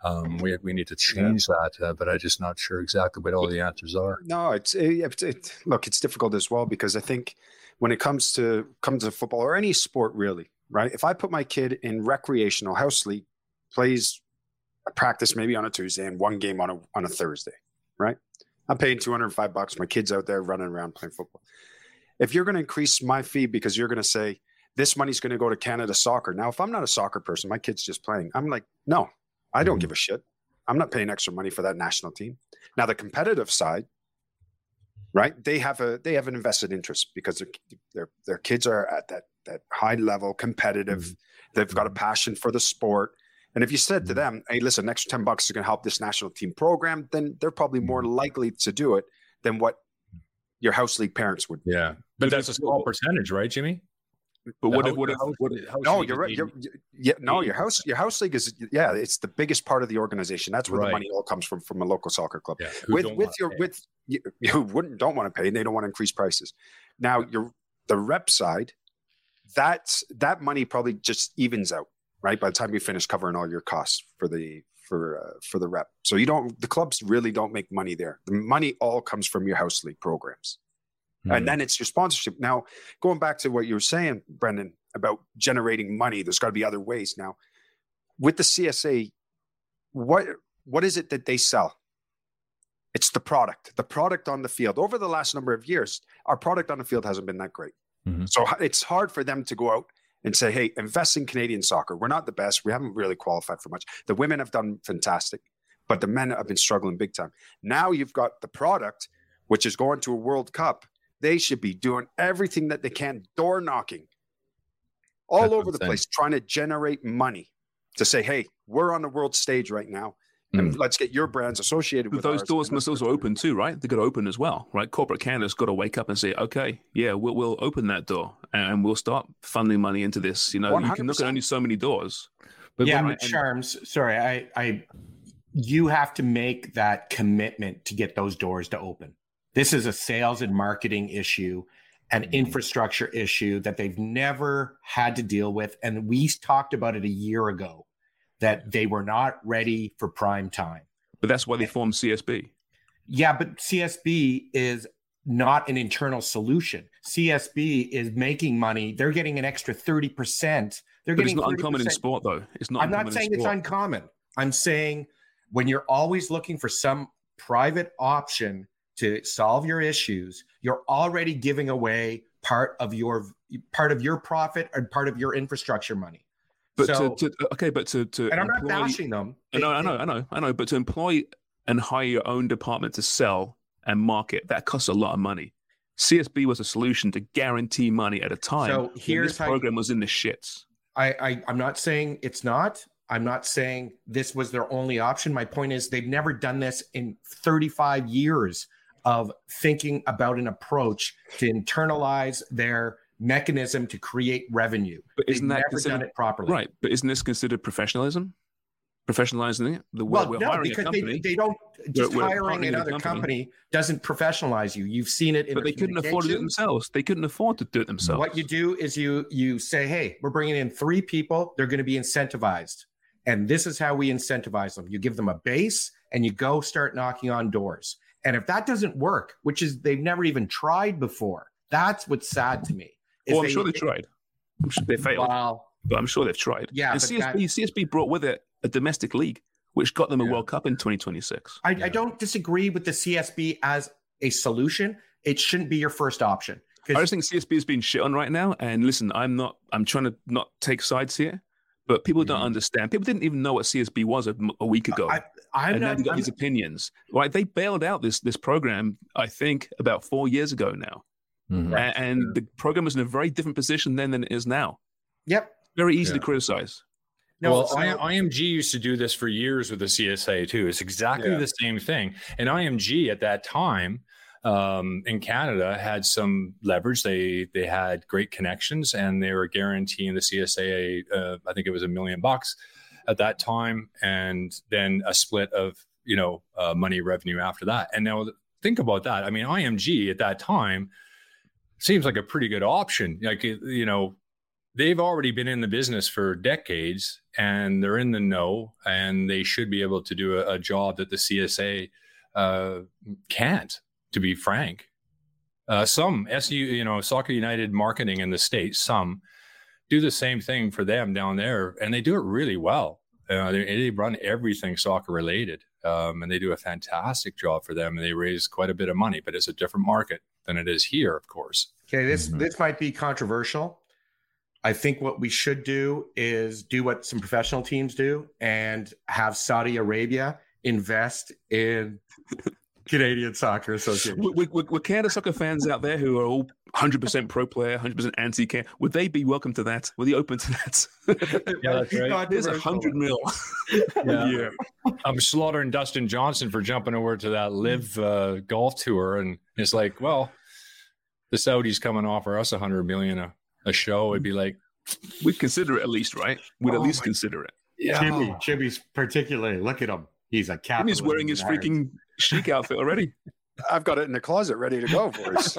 We need to change that, but I'm just not sure exactly what all the answers are. No, look, it's difficult as well, because I think when it comes to football or any sport really, right? If I put my kid in recreational house league, plays a practice maybe on a Tuesday and one game on a Thursday, right? I'm paying $205. My kid's out there running around playing football. If you're going to increase my fee because you're going to say this money's going to go to Canada Soccer. Now, if I'm not a soccer person, my kid's just playing. I'm like, no, I don't give a shit. I'm not paying extra money for that national team. Now, the competitive side, right? They have an invested interest because their kids are at that high level, competitive. They've got a passion for the sport. And if you said to them, hey, listen, an extra $10 is going to help this national team program, then they're probably more likely to do it than what your house league parents would. Yeah. But that's a small percentage, right, Jimmy? But what if no, you're right. Your house league is it's the biggest part of the organization. That's where the money all comes from a local soccer club. Yeah, you don't want to pay, and they don't want to increase prices. Now the rep side, that money probably just evens out, right? By the time you finish covering all your costs for the rep. So the clubs really don't make money there. The money all comes from your house league programs. And then it's your sponsorship. Now, going back to what you were saying, Brendan, about generating money, there's got to be other ways. Now, with the CSA, what is it that they sell? It's the product on the field. Over the last number of years, our product on the field hasn't been that great. So it's hard for them to go out and say, hey, invest in Canadian soccer. We're not the best. We haven't really qualified for much. The women have done fantastic, but the men have been struggling big time. Now you've got the product, which is going to a World Cup. They should be doing everything that they can, door knocking all over the place, trying to generate money to say, hey, we're on the world stage right now. And let's get your brands associated with those doors must also open too, right? They've got to open as well, right? Corporate Canada's got to wake up and say, okay, yeah, we'll open that door and we'll start funding money into this. You know, 100%. You can look at only so many doors. But Sharms, sorry, you have to make that commitment to get those doors to open. This is a sales and marketing issue, an infrastructure issue that they've never had to deal with. And we talked about it a year ago, that they were not ready for prime time. But that's why they formed CSB. Yeah, but CSB is not an internal solution. CSB is making money. They're getting an extra 30%. But it's not uncommon in sport, though. It's not. I'm not saying it's uncommon. I'm saying when you're always looking for some private option to solve your issues, you're already giving away part of your profit and part of your infrastructure money. But so, to and I'm not bashing them. I know. But to employ and hire your own department to sell and market, that costs a lot of money. CSB was a solution to guarantee money at a time. So here's this program was in the shits. I'm not saying it's not. I'm not saying this was their only option. My point is they've never done this in 35 years of thinking about an approach to internalize their mechanism to create revenue. But isn't that never done it properly? Right. But isn't this considered professionalism? professionalizing it. We're hiring because a company. they don't just hiring another company doesn't professionalize you. You've seen it in but they couldn't afford to do it themselves. They couldn't afford to do it themselves. What you do is you say, hey, we're bringing in 3 people. They're going to be incentivized. And this is how we incentivize them. You give them a base and you go start knocking on doors. And if that doesn't work, which is they've never even tried before, that's what's sad to me. I'm sure they tried. I'm sure they failed. Wow. But I'm sure they've tried. Yeah, and CSB brought with it a domestic league, which got them a World Cup in 2026. I don't disagree with the CSB as a solution. It shouldn't be your first option. I just think CSB is being shit on right now. And listen, I'm trying to not take sides here, but people don't understand. People didn't even know what CSB was a week ago. Now they got these opinions. Right? They bailed out this program, I think, about 4 years ago now. Mm-hmm. And the program was in a very different position then than it is now. Yep. Very easy to criticize. No, IMG used to do this for years with the CSA too. It's exactly the same thing. And IMG at that time in Canada had some leverage. They had great connections, and they were guaranteeing the CSA, I think it was $1 million at that time, and then a split of money revenue after that. And now think about that. I mean, IMG at that time seems like a pretty good option. Like they've already been in the business for decades, and they're in the know, and they should be able to do a job that the CSA can't, to be frank. Some Soccer United marketing in the States, some do the same thing for them down there, and they do it really well. They run everything soccer related, and they do a fantastic job for them, and they raise quite a bit of money, but it's a different market than it is here, of course. Okay, this might be controversial. I think what we should do is do what some professional teams do and have Saudi Arabia invest in Canadian Soccer Association. With Canada soccer fans out there who are all 100% pro player, 100% anti-Canada, would they be welcome to that? Would they open to that? Yeah, that's right. There's $100 million a year. I'm slaughtering Dustin Johnson for jumping over to that live golf tour, and it's like, well, the Saudis come and offer us $100 million a show. It'd be like, we'd consider it at least, right? We'd at least consider it. Yeah, Chibi's particularly. Look at him. He's a captain. He's wearing his freaking chic outfit already. I've got it in the closet ready to go, boys.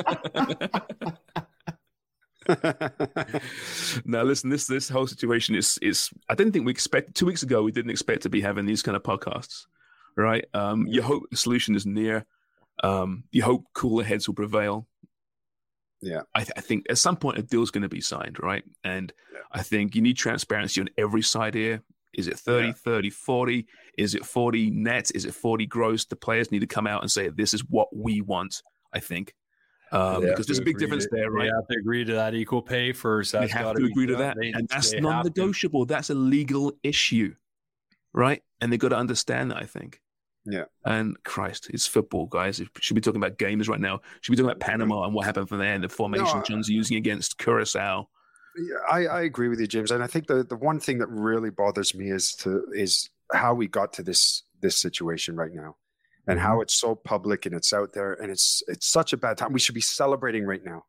Now, listen, this whole situation is. I didn't think we expect 2 weeks ago. We didn't expect to be having these kind of podcasts, right? You hope the solution is near. You hope cooler heads will prevail. Yeah, I think at some point a deal's going to be signed, right? And I think you need transparency on every side here. Is it 30, 30, 40? Is it 40 net? Is it 40 gross? The players need to come out and say, this is what we want, I think. Because there's a big difference there, right? They have to agree to that equal pay first. They have to agree to that. And that's non-negotiable. That's a legal issue, right? And they've got to understand that, I think. Yeah. And Christ, it's football, guys. It should be talking about games right now. Should be talking about Panama and what happened from there and the formation John's using against Curacao. Yeah, I agree with you, James. And I think the one thing that really bothers me is how we got to this situation right now, and how it's so public and it's out there, and it's such a bad time. We should be celebrating right now,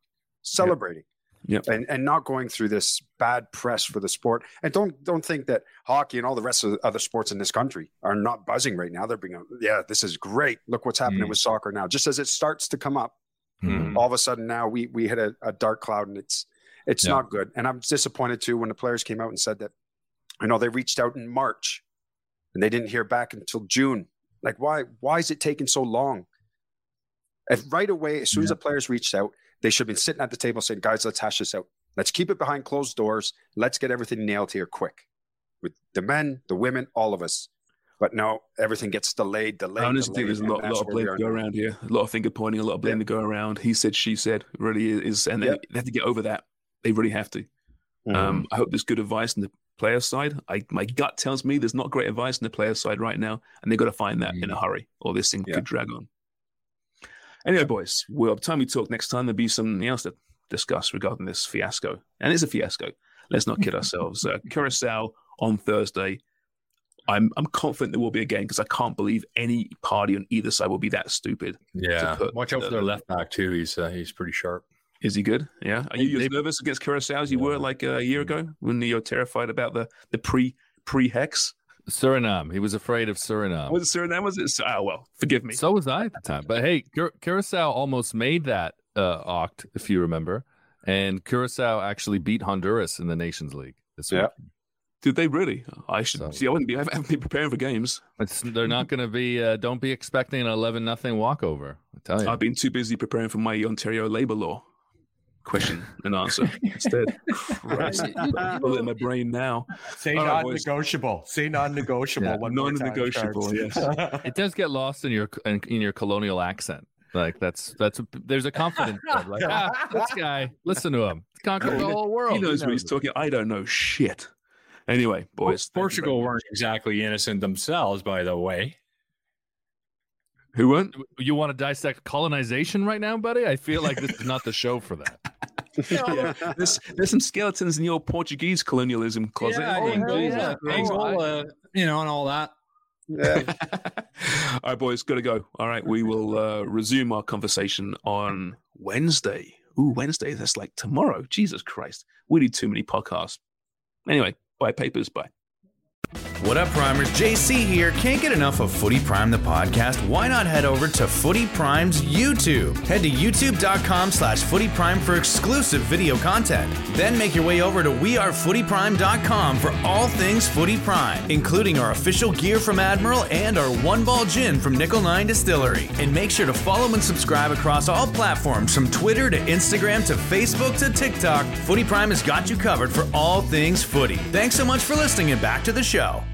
and not going through this bad press for the sport. And don't think that hockey and all the rest of the other sports in this country are not buzzing right now. They're being, this is great. Look what's happening with soccer now. Just as it starts to come up, all of a sudden now we hit a dark cloud, and it's not good. And I'm disappointed too when the players came out and said that, they reached out in March and they didn't hear back until June. Like, why is it taking so long? And right away, as soon as the players reached out, they should have been sitting at the table saying, guys, let's hash this out. Let's keep it behind closed doors. Let's get everything nailed here quick with the men, the women, all of us. But no, everything gets delayed. I honestly think there's a lot of blame to go around here. A lot of finger pointing, a lot of blame to go around. He said, she said, really is. And they have to get over that. They really have to. I hope there's good advice on the player side. My gut tells me there's not great advice on the player side right now, and they've got to find that in a hurry, or this thing could drag on. Anyway, boys, by the time we talk next time, there'll be something else to discuss regarding this fiasco. And it's a fiasco. Let's not kid ourselves. Curacao on Thursday. I'm confident there will be a game, because I can't believe any party on either side will be that stupid. Yeah, watch out for their left back too. He's pretty sharp. Is he good? Yeah. Are you as nervous against Curacao as you were like a year ago when you're terrified about the pre-Hex? Suriname. He was afraid of Suriname. Was it Suriname? Was it? Oh, well, forgive me. So was I at the time. But hey, Curacao almost made that Oct, if you remember. And Curacao actually beat Honduras in the Nations League this week. Did they really? I should see. I haven't been preparing for games. They're not going to be. Don't be expecting an 11-0 walkover. I tell you, I've been too busy preparing for my Ontario labor law question and answer instead. Pull it in my brain now. Say non-negotiable. Say non-negotiable. Yeah, non-negotiable. Yes. It does get lost in your colonial accent. Like that's there's a confidence there. Like this guy, listen to him. He's conquered the whole world. He knows what he's talking. I don't know shit. Anyway, boys, Portugal weren't exactly innocent themselves, by the way. Who weren't? You want to dissect colonization right now, buddy? I feel like this is not the show for that. There's some skeletons in your Portuguese colonialism closet. Angola, and all that. Yeah. All right, boys, gotta go. All right, we will resume our conversation on Wednesday. Ooh, Wednesday, that's like tomorrow. Jesus Christ. We need too many podcasts. Anyway, buy papers, bye. What up, Primers? JC here. Can't get enough of Footy Prime the podcast? Why not head over to Footy Prime's YouTube? Head to youtube.com/Footy Prime for exclusive video content. Then make your way over to wearefootyprime.com for all things Footy Prime, including our official gear from Admiral and our One Ball Gin from Nickel 9 Distillery. And make sure to follow and subscribe across all platforms from Twitter to Instagram to Facebook to TikTok. Footy Prime has got you covered for all things footy. Thanks so much for listening and back to the show.